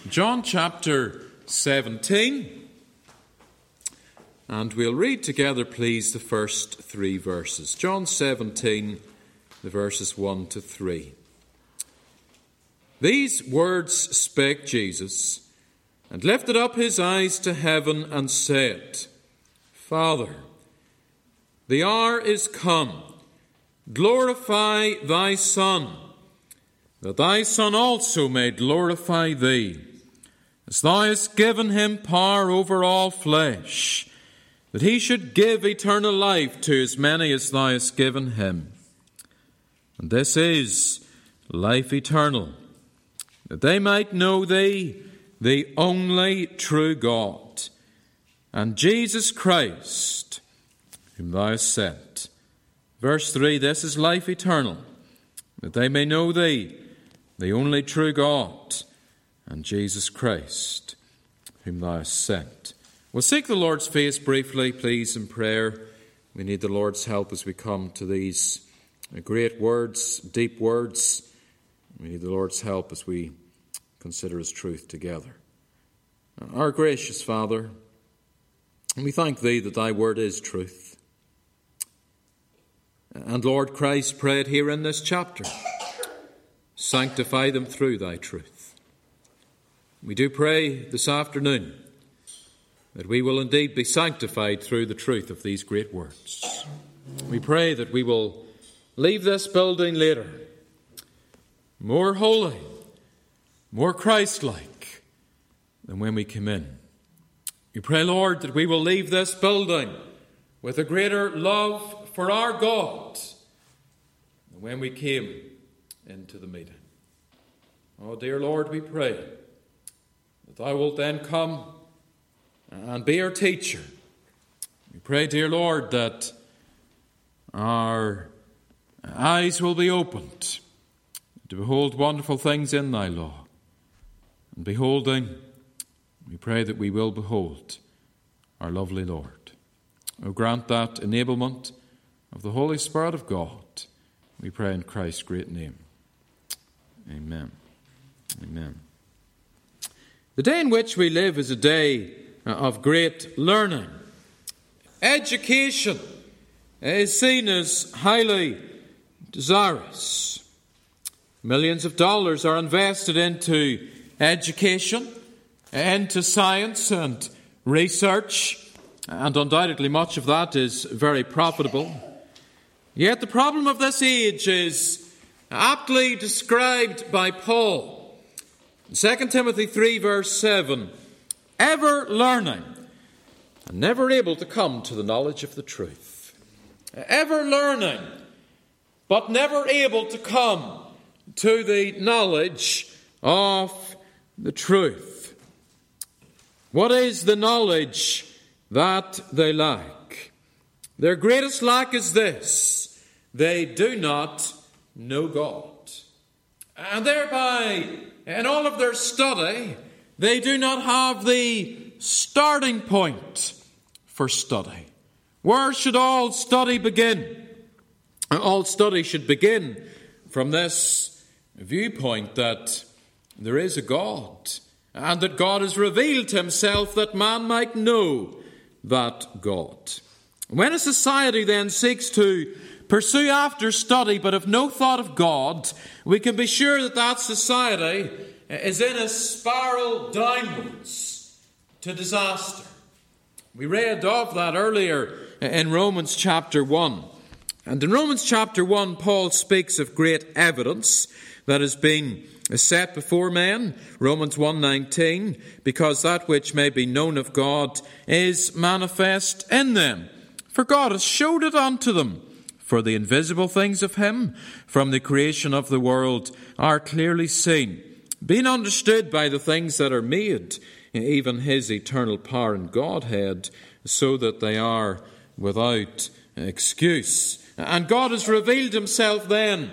John chapter 17, and we'll read together, please, the first three verses. John 17, the verses 1 to 3. These words spake Jesus, and lifted up his eyes to heaven, and said, Father, the hour is come. Glorify thy Son, that thy Son also may glorify thee, as thou hast given him power over all flesh, that he should give eternal life to as many as thou hast given him. And this is life eternal, that they might know thee, the only true God, and Jesus Christ, whom thou hast sent. Verse 3, this is life eternal, that they may know thee, the only true God, and Jesus Christ, whom thou hast sent. We'll seek the Lord's face briefly, please, in prayer. We need the Lord's help as we come to these great words, deep words. We need the Lord's help as we consider his truth together. Our gracious Father, we thank thee that thy word is truth. And Lord Christ prayed here in this chapter, sanctify them through thy truth. We do pray this afternoon that we will indeed be sanctified through the truth of these great words. We pray that we will leave this building later more holy, more Christ-like than when we came in. We pray, Lord, that we will leave this building with a greater love for our God than when we came into the meeting. Oh, dear Lord, we pray that thou wilt then come and be our teacher. We pray, dear Lord, that our eyes will be opened to behold wonderful things in thy law. And beholding, we pray that we will behold our lovely Lord. Oh, grant that enablement of the Holy Spirit of God. We pray in Christ's great name. Amen. Amen. The day in which we live is a day of great learning. Education is seen as highly desirous. Millions of dollars are invested into education, into science and research, and undoubtedly much of that is very profitable. Yet the problem of this age is aptly described by Paul. In 2 Timothy 3 verse 7, ever learning and never able to come to the knowledge of the truth. Ever learning, but never able to come to the knowledge of the truth. What is the knowledge that they lack? Their greatest lack is this: they do not know God. And thereby, in all of their study, they do not have the starting point for study. Where should all study begin? All study should begin from this viewpoint that there is a God, and that God has revealed himself that man might know that God. When a society then seeks to pursue after study but have no thought of God, we can be sure that that society is in a spiral downwards to disaster. We read of that earlier in Romans chapter 1. And in Romans chapter 1, Paul speaks of great evidence that has been set before men. Romans 1:19, because that which may be known of God is manifest in them. For God has showed it unto them. For the invisible things of him from the creation of the world are clearly seen, being understood by the things that are made, even his eternal power and Godhead, so that they are without excuse. And God has revealed himself then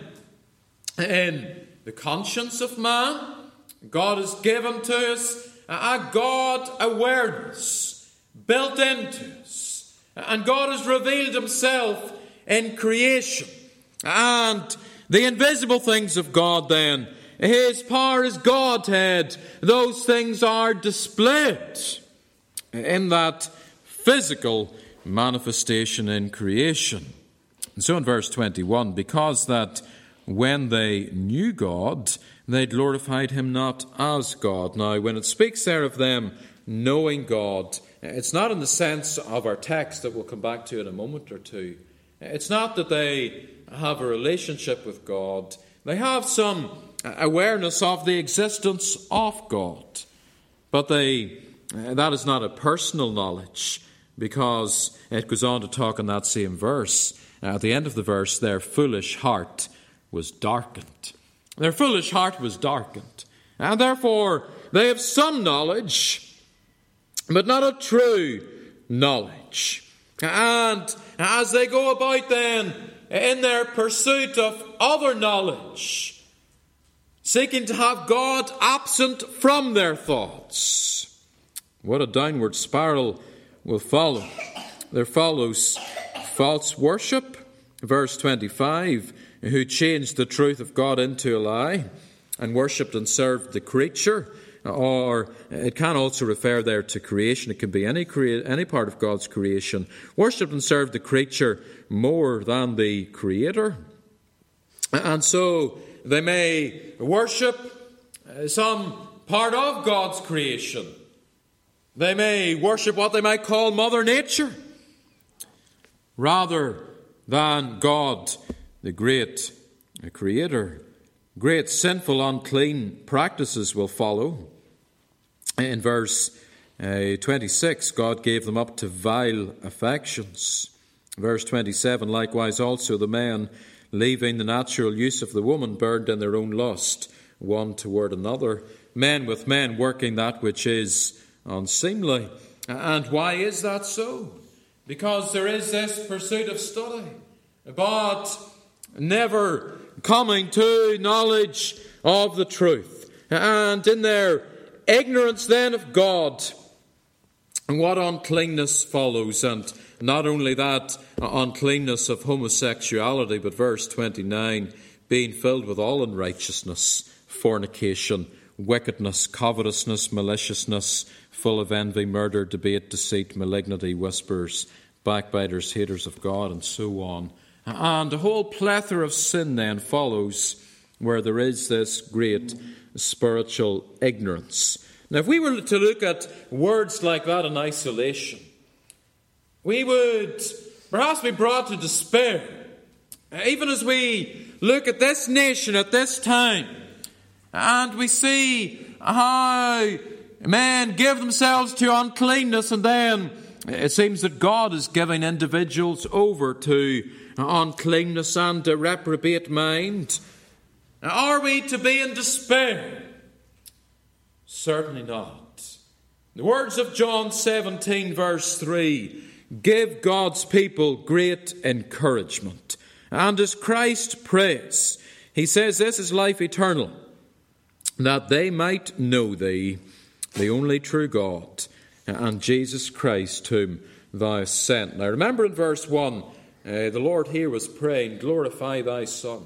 in the conscience of man. God has given to us a God awareness built into us. And God has revealed himself in creation. And the invisible things of God then His power, His Godhead, those things are displayed in that physical manifestation in creation. And so in verse 21, because that when they knew God, they glorified Him not as God. Now, when it speaks there of them knowing God, it's not in the sense of our text that we'll come back to in a moment or two. It's not that they have a relationship with God. They have some awareness of the existence of God. But that is not a personal knowledge, because it goes on to talk in that same verse. At the end of the verse, their foolish heart was darkened. Their foolish heart was darkened. And therefore, they have some knowledge, but not a true knowledge. And as they go about then in their pursuit of other knowledge, seeking to have God absent from their thoughts, what a downward spiral will follow. There follows false worship, verse 25, who changed the truth of God into a lie and worshipped and served the creature. Or it can also refer there to creation. It can be any part of God's creation. Worshipped and served the creature more than the Creator. And so they may worship some part of God's creation. They may worship what they might call Mother Nature, rather than God, the great Creator. Great sinful, unclean practices will follow. In verse 26, God gave them up to vile affections. Verse 27, likewise also the men, leaving the natural use of the woman, burned in their own lust, one toward another. Men with men working that which is unseemly. And why is that so? Because there is this pursuit of study, but never coming to knowledge of the truth. And in their ignorance then of God, and what uncleanness follows. And not only that, uncleanness of homosexuality, but verse 29, being filled with all unrighteousness, fornication, wickedness, covetousness, maliciousness, full of envy, murder, debate, deceit, malignity, whispers, backbiters, haters of God, and so on. And a whole plethora of sin then follows where there is this great spiritual ignorance. Now, if we were to look at words like that in isolation, we would perhaps be brought to despair. Even as we look at this nation at this time, and we see how men give themselves to uncleanness, and then it seems that God is giving individuals over to uncleanness and a reprobate mind. Are we to be in despair? Certainly not. The words of John 17 verse 3 give God's people great encouragement. And as Christ prays, He says, this is life eternal, that they might know Thee, the only true God, and Jesus Christ whom Thou hast sent. Now remember in verse 1, the Lord here was praying, glorify Thy Son,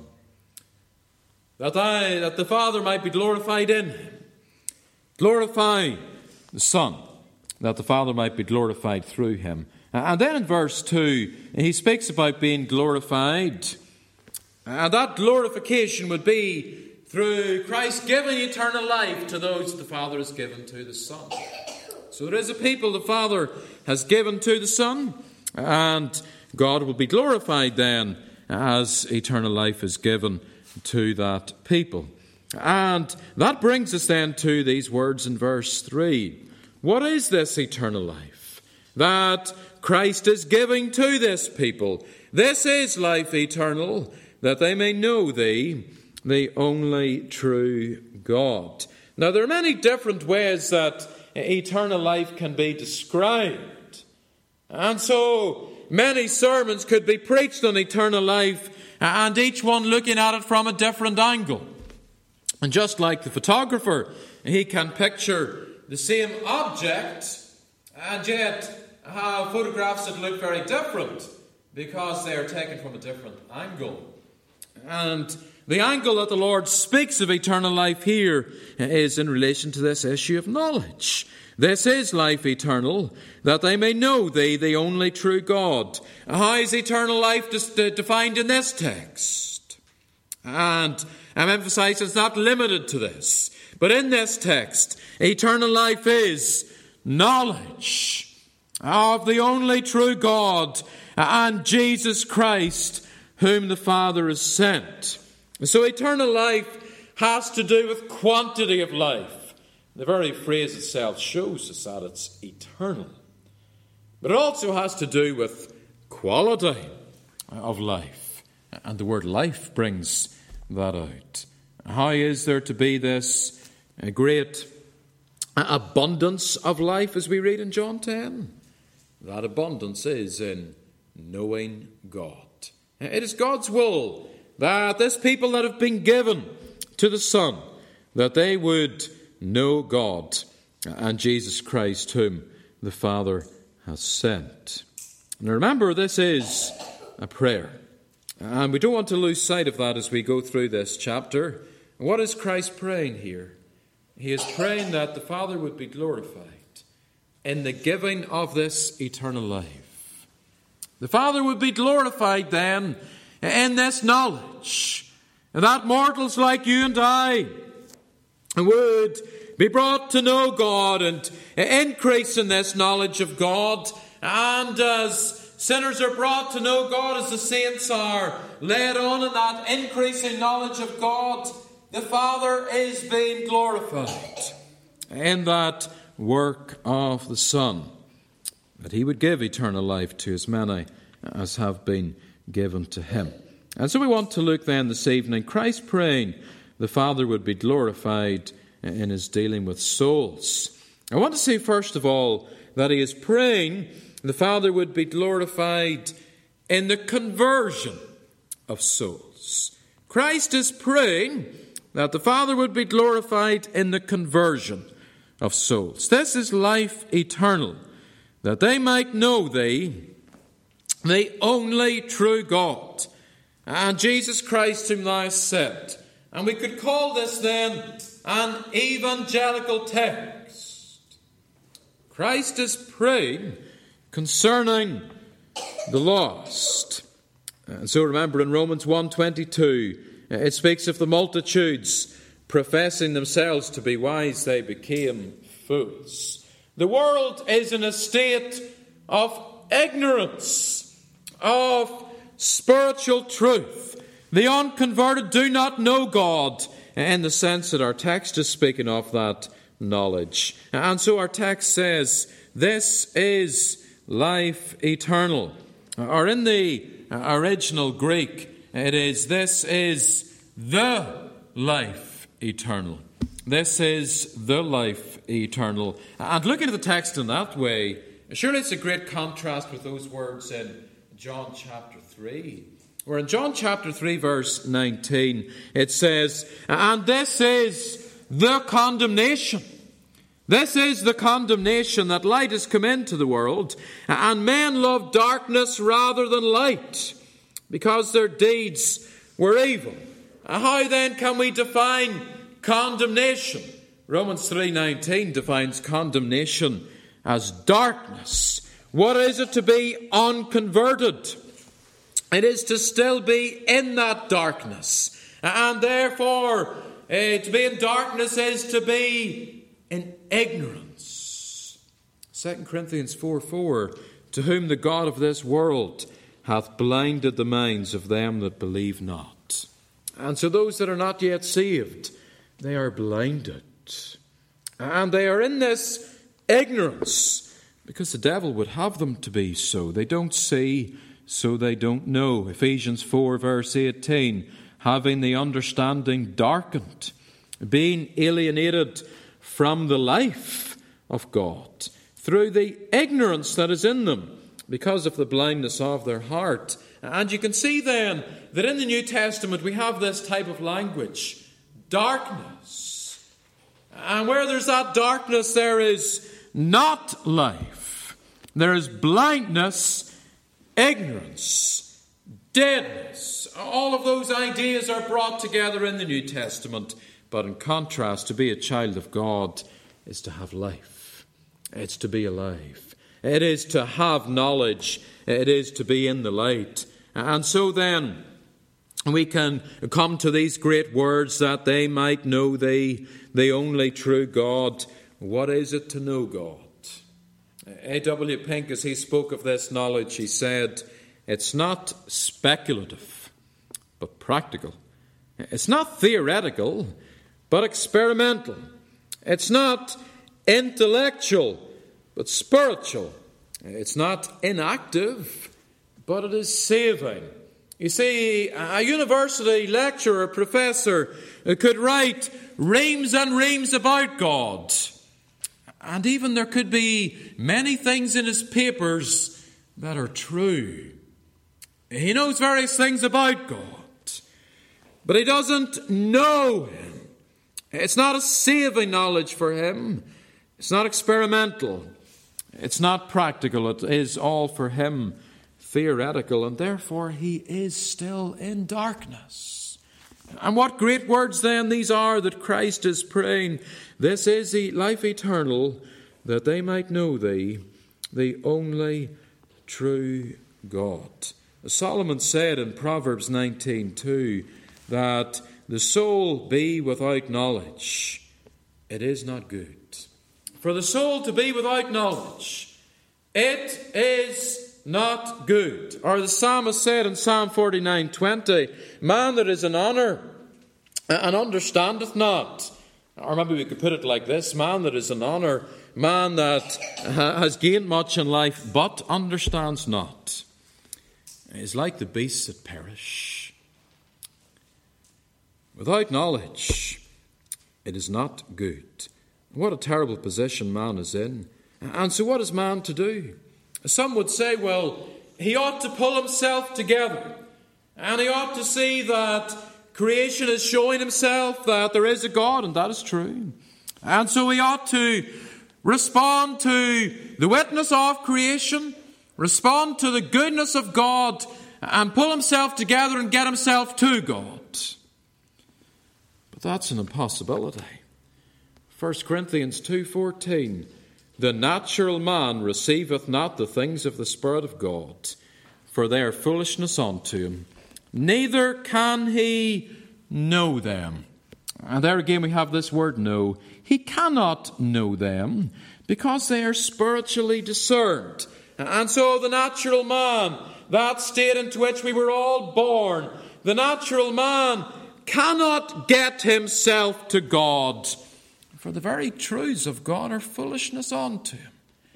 that the Father might be glorified in Him. Glorify the Son, that the Father might be glorified through Him. And then in verse 2, He speaks about being glorified. And that glorification would be through Christ giving eternal life to those the Father has given to the Son. So there is a people the Father has given to the Son, and God will be glorified then as eternal life is given to that people. And that brings us then to these words in verse 3. What is this eternal life that Christ is giving to this people? This is life eternal, that they may know Thee, the only true God. Now, there are many different ways that eternal life can be described. And so many sermons could be preached on eternal life, and each one looking at it from a different angle. And just like the photographer, he can picture the same object and yet have photographs that look very different because they are taken from a different angle. And the angle that the Lord speaks of eternal life here is in relation to this issue of knowledge. This is life eternal, that they may know thee, the only true God. How is eternal life defined in this text? And I'm emphasizing it's not limited to this. But in this text, eternal life is knowledge of the only true God and Jesus Christ, whom the Father has sent. So eternal life has to do with quantity of life. The very phrase itself shows us that it's eternal. But it also has to do with quality of life. And the word life brings that out. How is there to be this great abundance of life as we read in John 10? That abundance is in knowing God. It is God's will that this people that have been given to the Son, that they would know God and Jesus Christ, whom the Father has sent. Now remember, this is a prayer. And we don't want to lose sight of that as we go through this chapter. What is Christ praying here? He is praying that the Father would be glorified in the giving of this eternal life. The Father would be glorified then in this knowledge, that mortals like you and I would be brought to know God and increase in this knowledge of God. And as sinners are brought to know God, as the saints are led on in that increasing knowledge of God, the Father is being glorified in that work of the Son, that he would give eternal life to as many as have been given to him. And so we want to look then this evening, Christ praying the Father would be glorified in his dealing with souls. I want to say first of all that he is praying the Father would be glorified in the conversion of souls. Christ is praying that the Father would be glorified in the conversion of souls. This is life eternal, that they might know thee, the only true God, and Jesus Christ whom thou hast sent. And we could call this then an evangelical text. Christ is praying concerning the lost. And so remember in Romans 1:22, it speaks of the multitudes professing themselves to be wise, they became fools. The world is in a state of ignorance of spiritual truth. The unconverted do not know God in the sense that our text is speaking of that knowledge. And so our text says, this is life eternal. Or in the original Greek, it is, this is the life eternal. This is the life eternal. And looking at the text in that way, surely it's a great contrast with those words in John chapter 3. Where in John chapter 3 verse 19 it says, and this is the condemnation. This is the condemnation that light has come into the world, and men love darkness rather than light, because their deeds were evil. How then can we define condemnation? Romans 3:19 defines condemnation as darkness. What is it to be unconverted? It is to still be in that darkness. And therefore, to be in darkness is to be in ignorance. 2 Corinthians 4:4, to whom the God of this world hath blinded the minds of them that believe not. And so those that are not yet saved, they are blinded. And they are in this ignorance because the devil would have them to be so. They don't see, so they don't know. Ephesians 4 verse 18, having the understanding darkened, being alienated from the life of God through the ignorance that is in them because of the blindness of their heart. And you can see then that in the New Testament we have this type of language, darkness. And where there's that darkness, there is not life. There is blindness, ignorance, deadness. All of those ideas are brought together in the New Testament. But in contrast, to be a child of God is to have life. It's to be alive. It is to have knowledge. It is to be in the light. And so then, we can come to these great words, that they might know thee, the only true God. What is it to know God? A.W. Pink, as he spoke of this knowledge, he said, it's not speculative, but practical. It's not theoretical, but experimental. It's not intellectual, but spiritual. It's not inactive, but it is saving. You see, a university lecturer, professor, could write reams and reams about God. And even there could be many things in his papers that are true. He knows various things about God, but he doesn't know Him. It's not a saving knowledge for him. It's not experimental. It's not practical. It is all for him theoretical, and therefore he is still in darkness. And what great words then these are that Christ is praying. This is the life eternal, that they might know thee, the only true God. Solomon said in Proverbs 19:2 that the soul be without knowledge, it is not good. For the soul to be without knowledge, it is not good. Or the psalmist said in Psalm 49:20, man that is in honour and understandeth not. Or maybe we could put it like this, man that is in honour, man that has gained much in life but understands not, is like the beasts that perish. Without knowledge, it is not good. What a terrible position man is in. And so what is man to do? Some would say, well, he ought to pull himself together. And he ought to see that creation is showing himself that there is a God, and that is true. And so he ought to respond to the witness of creation, respond to the goodness of God, and pull himself together and get himself to God. But that's an impossibility. 1 Corinthians 2:14, the natural man receiveth not the things of the Spirit of God, for they are foolishness unto him, neither can he know them. And there again we have this word know. He cannot know them because they are spiritually discerned. And so the natural man, that state into which we were all born, the natural man cannot get himself to God, for the very truths of God are foolishness unto him.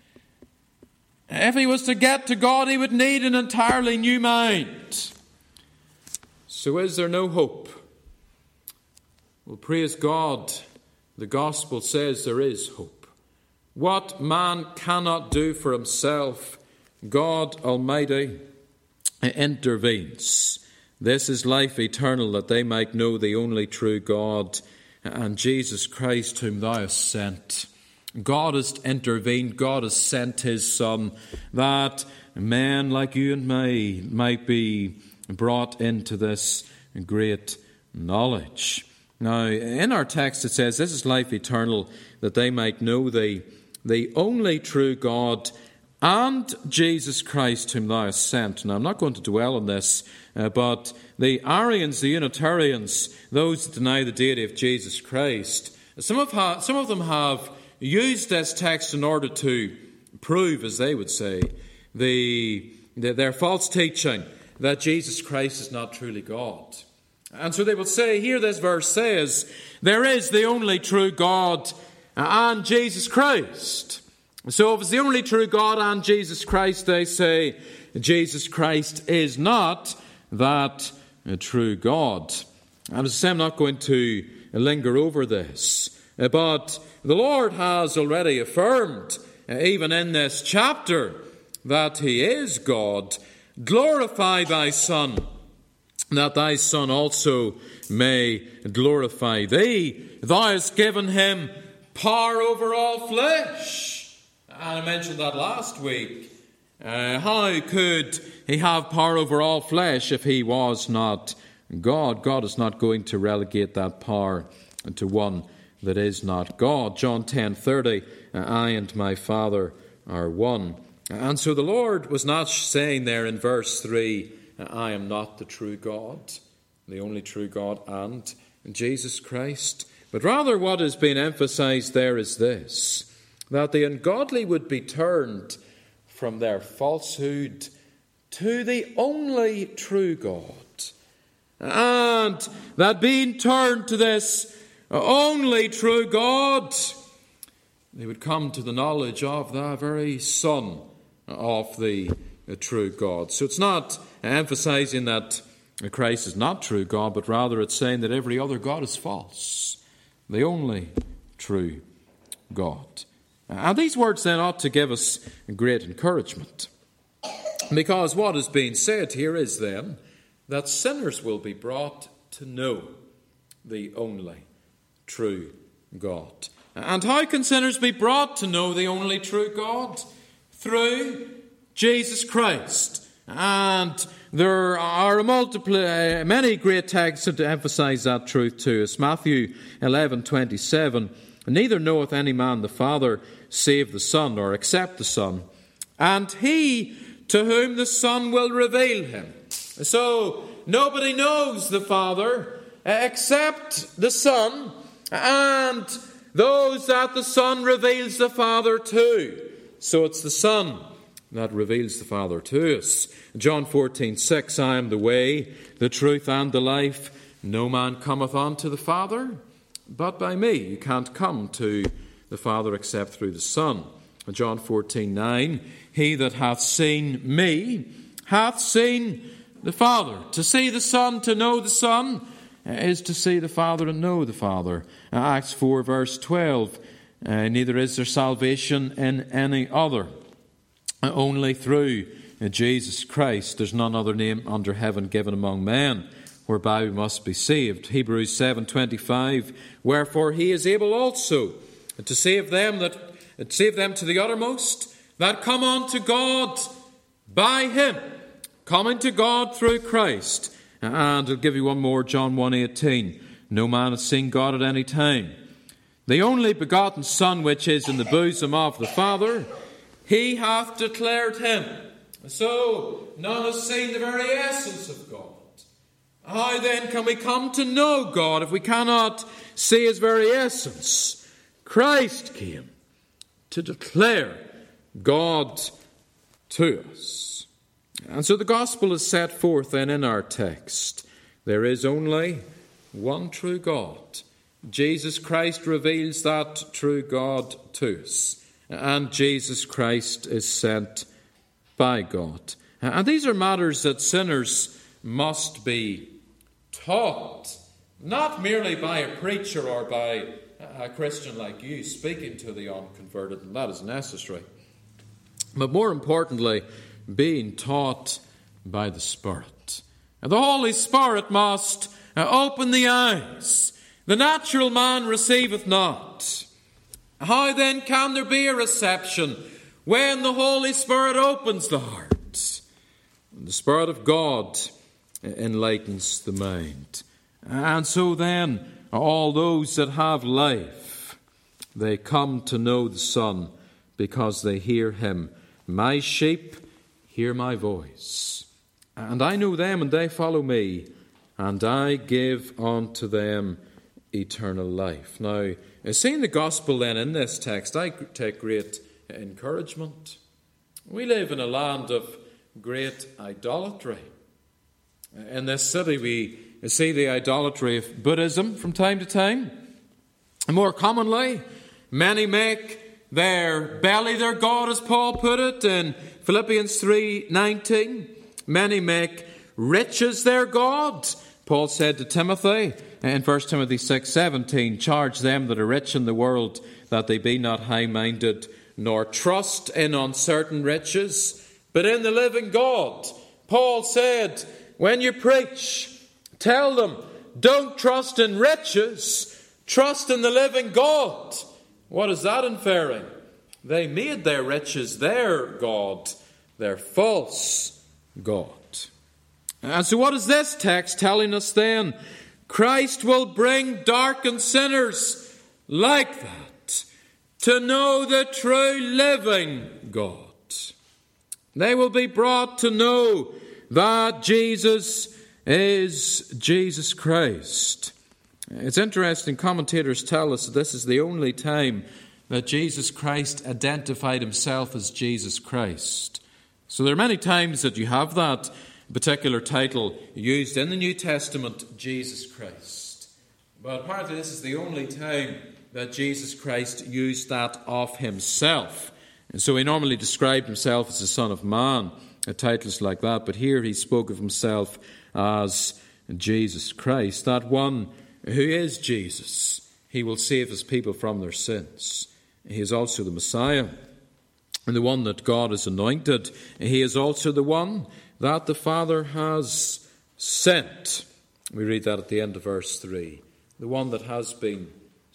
If he was to get to God, he would need an entirely new mind. So is there no hope? Well, praise God, the gospel says there is hope. What man cannot do for himself, God Almighty intervenes. This is life eternal, that they might know the only true God and Jesus Christ whom thou hast sent. God has intervened. God has sent his Son, that men like you and me might be brought into this great knowledge. Now, in our text it says, this is life eternal, that they might know thee, the only true God, and Jesus Christ whom thou hast sent. Now, I'm not going to dwell on this, but the Arians, the Unitarians, those that deny the deity of Jesus Christ, some of them have used this text in order to prove, as they would say, their false teaching that Jesus Christ is not truly God. And so they will say, here this verse says, there is the only true God and Jesus Christ. So if it's the only true God and Jesus Christ, they say Jesus Christ is not that true God. And as I say, I'm not going to linger over this. But the Lord has already affirmed, even in this chapter, that he is God. Glorify thy Son, that thy Son also may glorify thee. Thou hast given him power over all flesh. And I mentioned that last week. How could he have power over all flesh if he was not God? God is not going to relegate that power to one that is not God. John 10:30, I and my Father are one. And so the Lord was not saying there in verse 3, I am not the true God, the only true God, and Jesus Christ. But rather what is being emphasized there is this, that the ungodly would be turned from their falsehood to the only true God. And that being turned to this only true God, they would come to the knowledge of the very Son of the true God. So it's not emphasizing that Christ is not true God, but rather it's saying that every other God is false. The only true God. And these words then ought to give us great encouragement. Because what is being said here is then that sinners will be brought to know the only true God. And how can sinners be brought to know the only true God? Through Jesus Christ. And there are many great texts to emphasize that truth to us. Matthew 11:27, neither knoweth any man the Father save the Son, or except the Son, and he to whom the Son will reveal him. So nobody knows the Father except the Son, and those that the Son reveals the Father to. So it's the Son that reveals the Father to us. John 14:6, I am the way, the truth, and the life. No man cometh unto the Father but by me. You can't come to the Father except through the Son. John 14:9, he that hath seen me hath seen the Father. To see the Son, to know the Son, is to see the Father and know the Father. Acts 4 verse 12, neither is there salvation in any other, only through Jesus Christ. There's none other name under heaven given among men whereby we must be saved. Hebrews 7:25, wherefore he is able also to save them to the uttermost that come unto God by him, coming to God through Christ. And I'll give you one more, John 1:18. No man hath seen God at any time. The only begotten Son which is in the bosom of the Father, he hath declared him. So none has seen the very essence of God. How then can we come to know God if we cannot see his very essence? Christ came to declare God to us. And so the gospel is set forth then in our text. There is only one true God. Jesus Christ reveals that true God to us. And Jesus Christ is sent by God. And these are matters that sinners must be taught, not merely by a preacher or by a Christian like you speaking to the unconverted, and that is necessary, but more importantly, being taught by the Spirit. And the Holy Spirit must open the eyes. The natural man receiveth not. How then can there be a reception when the Holy Spirit opens the heart? And the Spirit of God enlightens the mind. And so then, all those that have life, they come to know the Son because they hear him. My sheep hear my voice, and I know them, and they follow me, and I give unto them eternal life. Now, seeing the gospel then in this text, I take great encouragement. We live in a land of great idolatry. In this city, we see the idolatry of Buddhism from time to time. And more commonly, many make their belly their God, as Paul put it in Philippians 3:19. Many make riches their God. Paul said to Timothy in 1 Timothy 6:17, charge them that are rich in the world that they be not high-minded, nor trust in uncertain riches, but in the living God. Paul said, when you preach, tell them, don't trust in riches, trust in the living God. What is that inferring? They made their riches their God. their false God. And so what is this text telling us then? Christ will bring darkened sinners like that to know the true living God. They will be brought to know that Jesus is Jesus Christ. It's interesting, commentators tell us that this is the only time that Jesus Christ identified himself as Jesus Christ. So there are many times that you have that particular title used in the New Testament, Jesus Christ. But apparently this is the only time that Jesus Christ used that of himself. And so he normally described himself as the Son of Man, titles like that. But here he spoke of himself as Jesus Christ, that one who is Jesus. He will save his people from their sins. He is also the Messiah, and the one that God has anointed. He is also the one that the Father has sent. We read that at the end of verse 3. The one that has been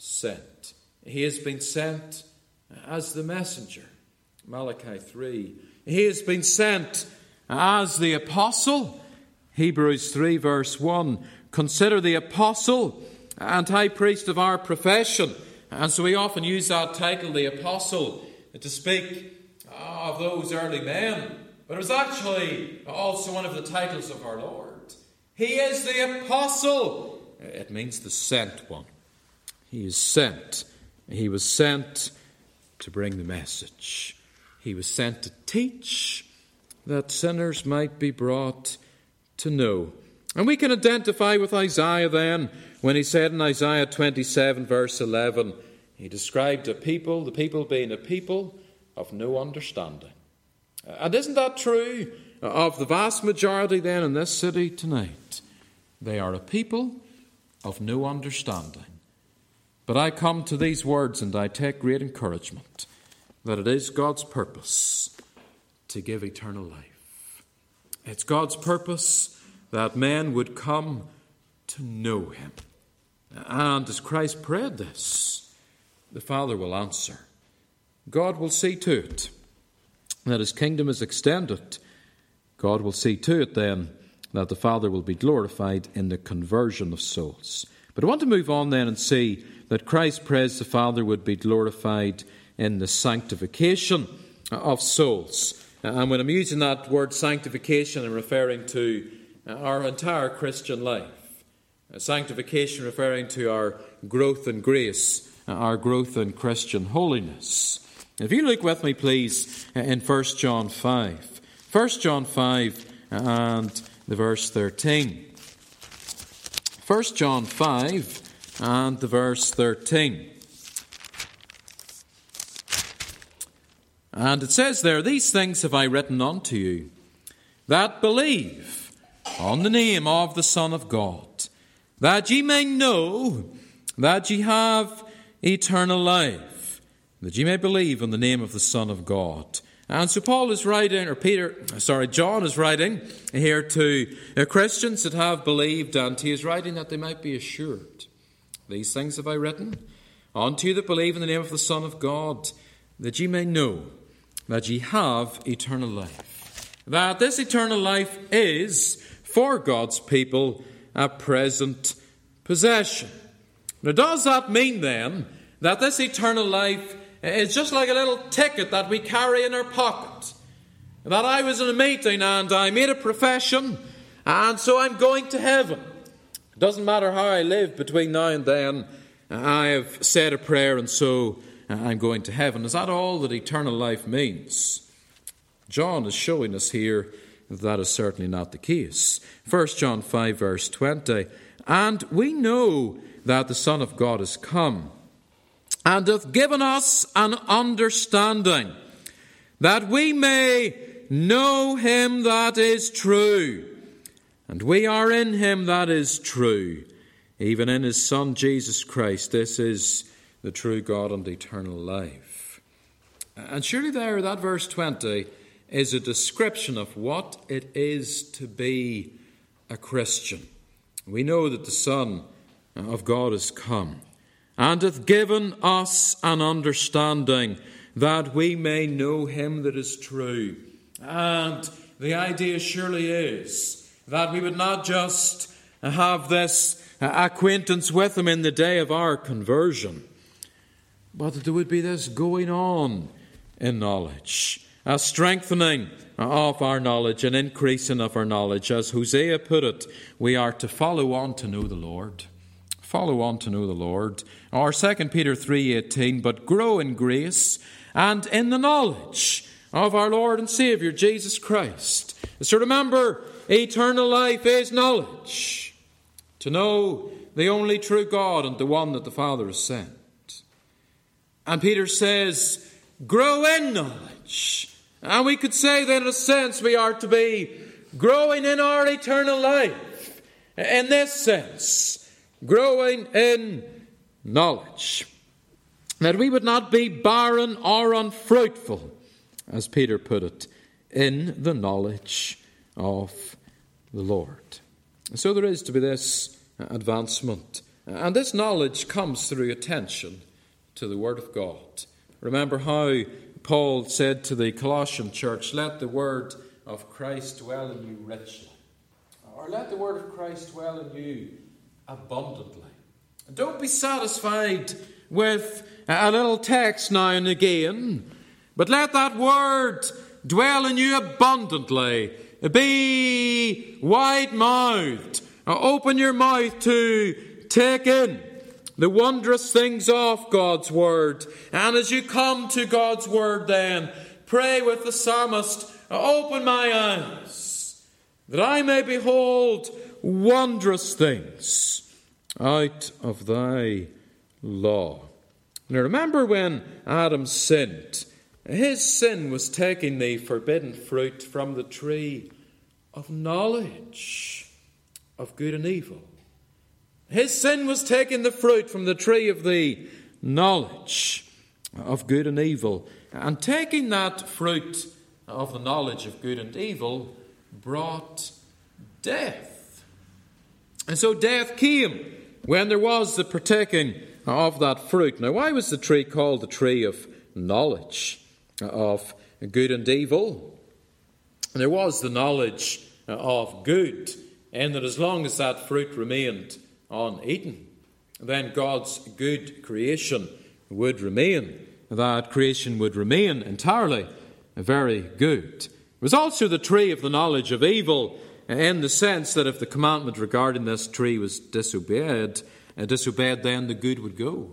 sent. He has been sent as the messenger. Malachi 3. He has been sent as the apostle. Hebrews 3 verse 1. Consider the apostle and high priest of our profession. And so we often use that title, the apostle, to speak of those early men. But it was actually also one of the titles of our Lord. He is the apostle. It means the sent one. He is sent. He was sent to bring the message. He was sent to teach that sinners might be brought to know. And we can identify with Isaiah then, when he said in Isaiah 27 verse 11, he described a people, the people being a people of no understanding. And isn't that true of the vast majority then in this city tonight? They are a people of no understanding. But I come to these words and I take great encouragement that it is God's purpose to give eternal life. It's God's purpose that men would come to know him. And as Christ prayed this, the Father will answer. God will see to it that his kingdom is extended. God will see to it then that the Father will be glorified in the conversion of souls. But I want to move on then and see that Christ prays the Father would be glorified in the sanctification of souls. And when I'm using that word sanctification, I'm referring to our entire Christian life. Sanctification referring to our growth in grace, our growth in Christian holiness. If you look with me, please, in 1 John 5. 1 John 5 and the verse 13. 1 John 5 and the verse 13. And it says there, "These things have I written unto you, that believe on the name of the Son of God, that ye may know that ye have eternal life, that ye may believe on the name of the Son of God." And so Paul is writing, John is writing here to Christians that have believed, and he is writing that they might be assured. "These things have I written unto you that believe in the name of the Son of God, that ye may know that ye have eternal life." That this eternal life is, for God's people, a present possession. Now, does that mean then that this eternal life is just like a little ticket that we carry in our pocket? That I was in a meeting and I made a profession, and so I'm going to heaven. It doesn't matter how I live between now and then, I have said a prayer and so I'm going to heaven. Is that all that eternal life means? John is showing us here that is certainly not the case. 1 John 5 verse 20, "And we know that the Son of God is come, and hath given us an understanding, that we may know him that is true. And we are in him that is true, even in his Son Jesus Christ." This is the true God and eternal life. And surely there, that verse 20 is a description of what it is to be a Christian. We know that the Son of God is come, and hath given us an understanding, that we may know him that is true. And the idea surely is that we would not just have this acquaintance with him in the day of our conversion, but that there would be this going on in knowledge, a strengthening of our knowledge, an increasing of our knowledge. As Hosea put it, we are to follow on to know the Lord. Follow on to know the Lord. Or 2 Peter 3:18, but grow in grace and in the knowledge of our Lord and Saviour, Jesus Christ. So remember, eternal life is knowledge. To know the only true God and the one that the Father has sent. And Peter says, grow in knowledge. And we could say that in a sense we are to be growing in our eternal life. In this sense, growing in knowledge. That we would not be barren or unfruitful, as Peter put it, in the knowledge of the Lord. So there is to be this advancement. And this knowledge comes through attention to the Word of God. Remember how Paul said to the Colossian church, let the Word of Christ dwell in you richly. Or let the Word of Christ dwell in you abundantly. And don't be satisfied with a little text now and again, but let that Word dwell in you abundantly. Be wide-mouthed. Open your mouth to take in the wondrous things of God's Word. And as you come to God's Word then, pray with the psalmist, open my eyes, that I may behold wondrous things out of thy law. Now remember when Adam sinned, his sin was taking the forbidden fruit from the tree of knowledge of good and evil. His sin was taking the fruit from the tree of the knowledge of good and evil. And taking that fruit of the knowledge of good and evil brought death. And so death came when there was the partaking of that fruit. Now, why was the tree called the tree of knowledge of good and evil? And there was the knowledge of good, in that as long as that fruit remained uneaten, then God's good creation would remain. That creation would remain entirely very good. It was also the tree of the knowledge of evil, in the sense that if the commandment regarding this tree was disobeyed, then the good would go.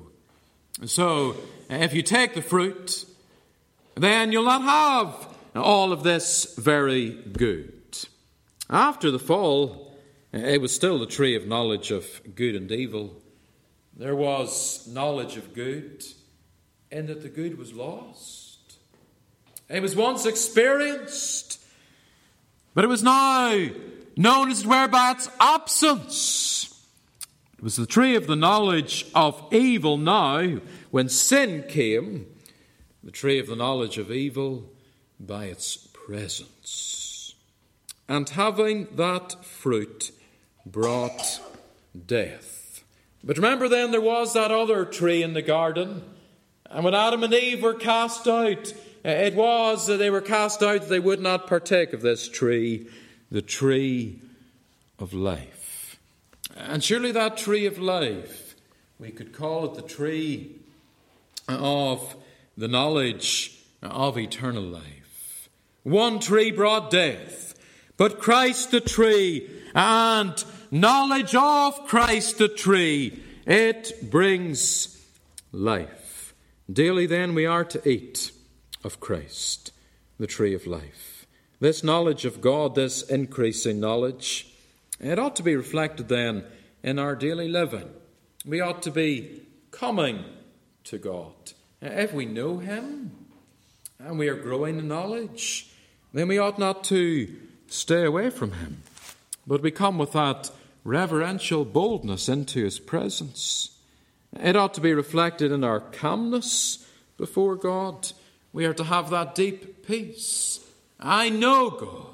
So, if you take the fruit, then you'll not have all of this very good. After the fall, it was still the tree of knowledge of good and evil. There was knowledge of good, in that the good was lost. It was once experienced, but it was now known as it were by its absence. It was the tree of the knowledge of evil now, when sin came, the tree of the knowledge of evil by its presence. And having that fruit brought death. But remember then, there was that other tree in the garden. And when Adam and Eve were cast out, it was that they were cast out that they would not partake of this tree, the tree of life. And surely that tree of life, we could call it the tree of the knowledge of eternal life. One tree brought death, but Christ the tree, and knowledge of Christ the tree, it brings life. Daily then we are to eat of Christ, the tree of life. This knowledge of God, this increasing knowledge, it ought to be reflected then in our daily living. We ought to be coming to God. If we know Him and we are growing in knowledge, then we ought not to stay away from Him, but we come with that reverential boldness into His presence. It ought to be reflected in our calmness before God. We are to have that deep peace. I know God.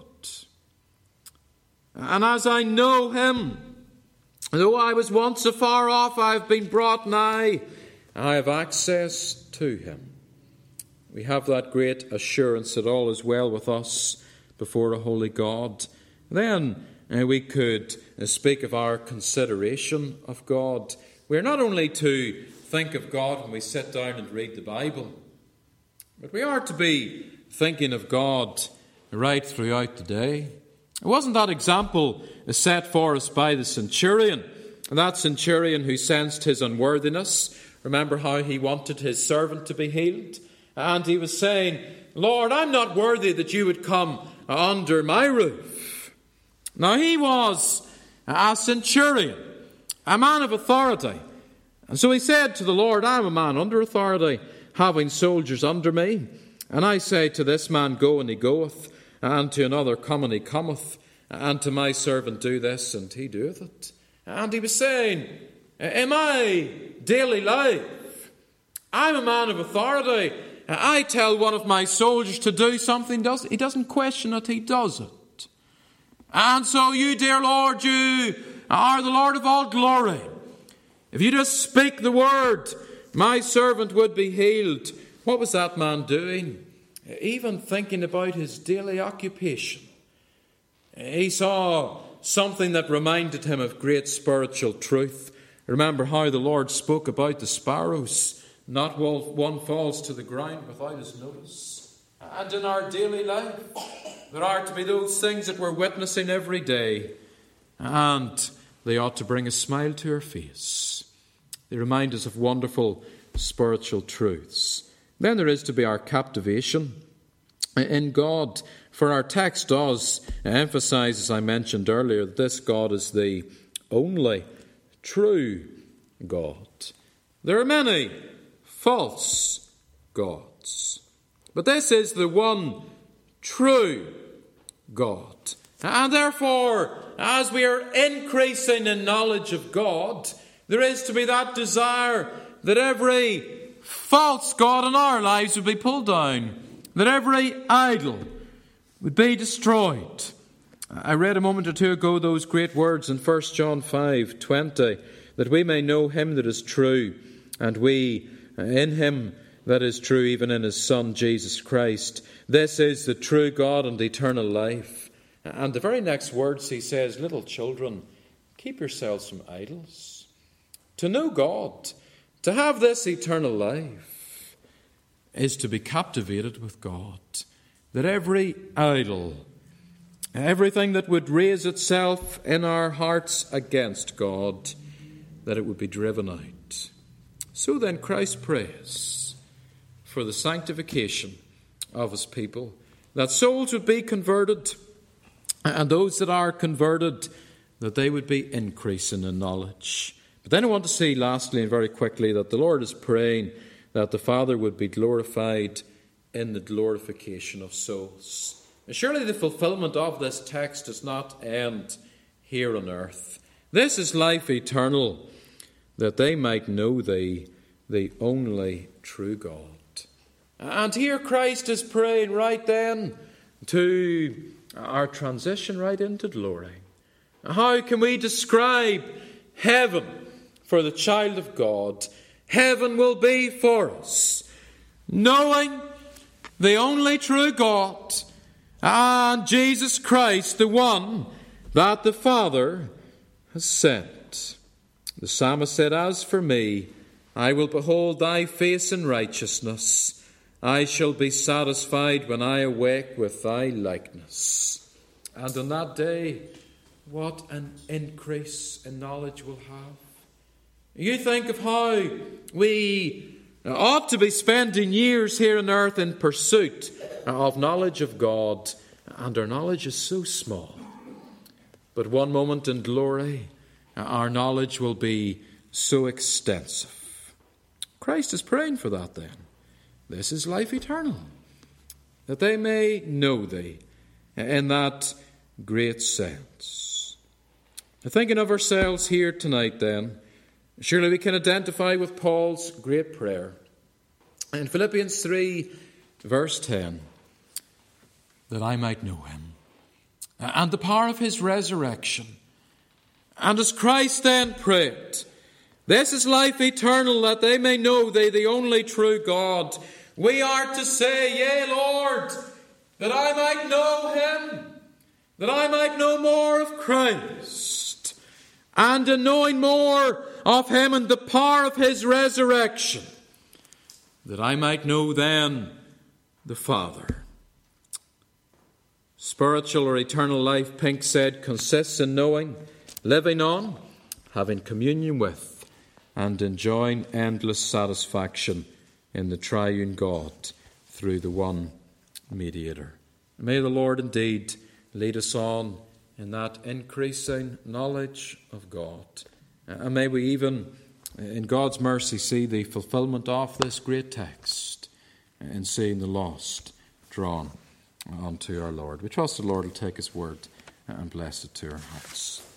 And as I know Him, though I was once afar off, I have been brought nigh. I have access to Him. we have that great assurance that all is well with us before a holy God. Then we could speak of our consideration of God. We're not only to think of God when we sit down and read the Bible, but we are to be thinking of God right throughout the day. Wasn't that example set for us by the centurion? That centurion who sensed his unworthiness. Remember how he wanted his servant to be healed? And he was saying, Lord, I'm not worthy that you would come under my roof. Now he was a centurion, a man of authority. And so he said to the Lord, I'm a man under authority, having soldiers under me. And I say to this man, go, and he goeth, and to another, come, and he cometh, and to my servant, do this, and he doeth it. And he was saying, in my daily life, I'm a man of authority. I tell one of my soldiers to do something, he doesn't question it, he does it. And so you, dear Lord, you are the Lord of all glory. If you just speak the word, my servant would be healed. What was that man doing? Even thinking about his daily occupation. He saw something that reminded him of great spiritual truth. Remember how the Lord spoke about the sparrows. Not one falls to the ground without his notice. And in our daily life, there are to be those things that we're witnessing every day. And they ought to bring a smile to our face. They remind us of wonderful spiritual truths. Then there is to be our captivation in God. For our text does emphasize, as I mentioned earlier, that this God is the only true God. There are many false gods, but this is the one true God. And therefore, as we are increasing in knowledge of God, there is to be that desire that every false god in our lives would be pulled down, that every idol would be destroyed. I read a moment or two ago those great words in 1 John 5:20, that we may know him that is true, and we in him that is true, even in his Son, Jesus Christ. This is the true God and eternal life. And the very next words he says, little children, keep yourselves from idols. To know God, to have this eternal life, is to be captivated with God. That every idol, everything that would raise itself in our hearts against God, that it would be driven out. So then Christ prays for the sanctification of his people, that souls would be converted, and those that are converted, that they would be increasing in knowledge. But then I want to see lastly and very quickly that the Lord is praying that the Father would be glorified in the glorification of souls. And surely the fulfillment of this text does not end here on earth. This is life eternal, that they might know thee, the only true God. And here Christ is praying right then to our transition right into glory. How can we describe heaven for the child of God? Heaven will be for us knowing the only true God and Jesus Christ, the one that the Father has sent. The psalmist said, as for me, I will behold thy face in righteousness. I shall be satisfied when I awake with thy likeness. And on that day, what an increase in knowledge we'll have. You think of how we ought to be spending years here on earth in pursuit of knowledge of God, and our knowledge is so small. But one moment in glory, our knowledge will be so extensive. Christ is praying for that then. This is life eternal, that they may know thee in that great sense. Thinking of ourselves here tonight then, surely we can identify with Paul's great prayer. In Philippians 3, verse 10, that I might know him, and the power of his resurrection. And as Christ then prayed, this is life eternal, that they may know thee, the only true God, we are to say, Yea, Lord, that I might know him, that I might know more of Christ, and in knowing more of him and the power of his resurrection, that I might know then the Father. Spiritual or eternal life, Pink said, consists in knowing, living on, having communion with, and enjoying endless satisfaction in the triune God through the one mediator. May the Lord indeed lead us on in that increasing knowledge of God. And may we even, in God's mercy, see the fulfillment of this great text in seeing the lost drawn unto our Lord. We trust the Lord will take his word and bless it to our hearts.